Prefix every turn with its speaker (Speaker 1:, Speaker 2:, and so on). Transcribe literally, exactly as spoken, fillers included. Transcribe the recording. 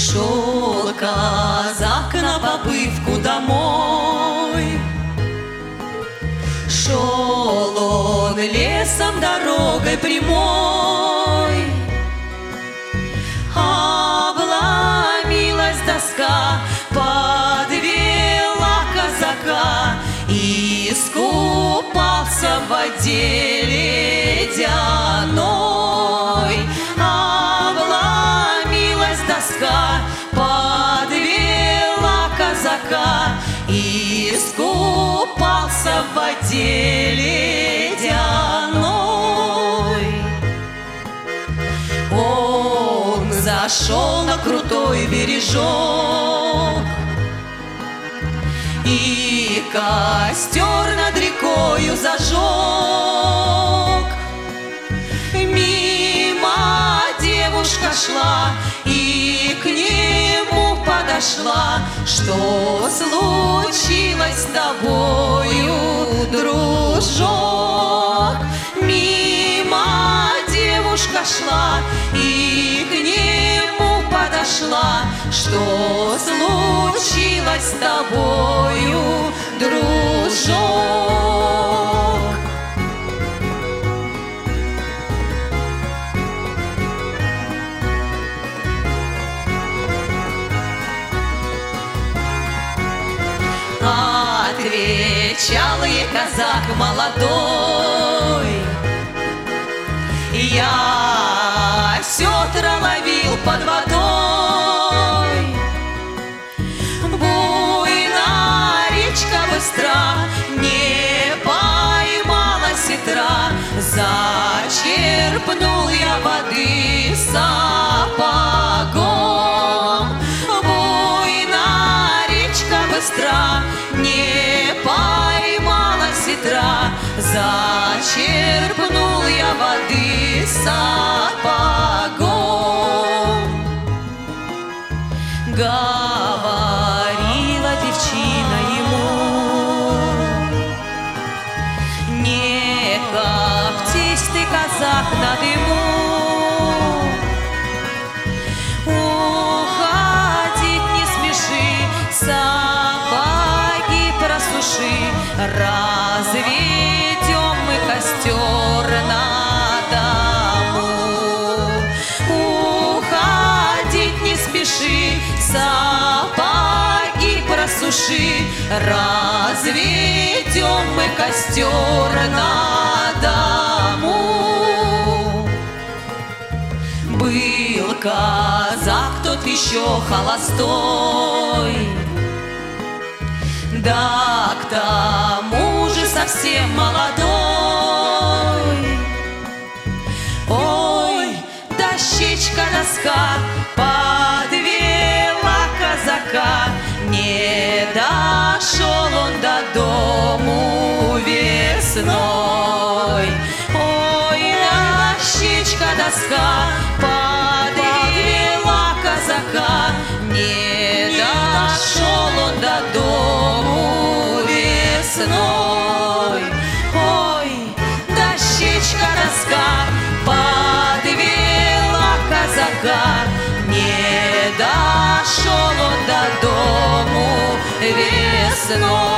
Speaker 1: Шел казак на побывку домой. Шел он лесом дорогой прямой. Обломилась доска, подвела казака, и искупался в воде ледяной. Обломилась доска, подвела казака, и искупался в воде ледяной. Он зашел на крутой бережок, и костер над рекою зажег. Мимо девушка шла и к нему подошла. Что случилось с тобою, дружок? Мимо девушка шла и к нему подошла. Что случилось с тобою, дружок? Отвечал ей казак молодой: я сетра ловил под водой. Буйна речка быстра, не поймала сетра. Зачерпнул я воды сапогом. Буйна речка быстра, не поймала сетра. Зачерпнул я воды сапогом. Говорила девчина ему: не коптись ты, казак, на дыму. Уходить не спеши, сапоги просуши. Разведем мы костер на дому. Уходить не спеши, сапоги просуши. Разведем мы костер на дому. Был казак тот еще холостой, да к тому же совсем молодой. Ой, дощечка доска подвела казака, не дошел он до дому весной. Ой, дощечка доска подвела казака, не дошел он до дому весной. Ой, дощечка доска подвела казака, не дошел он до дому весной.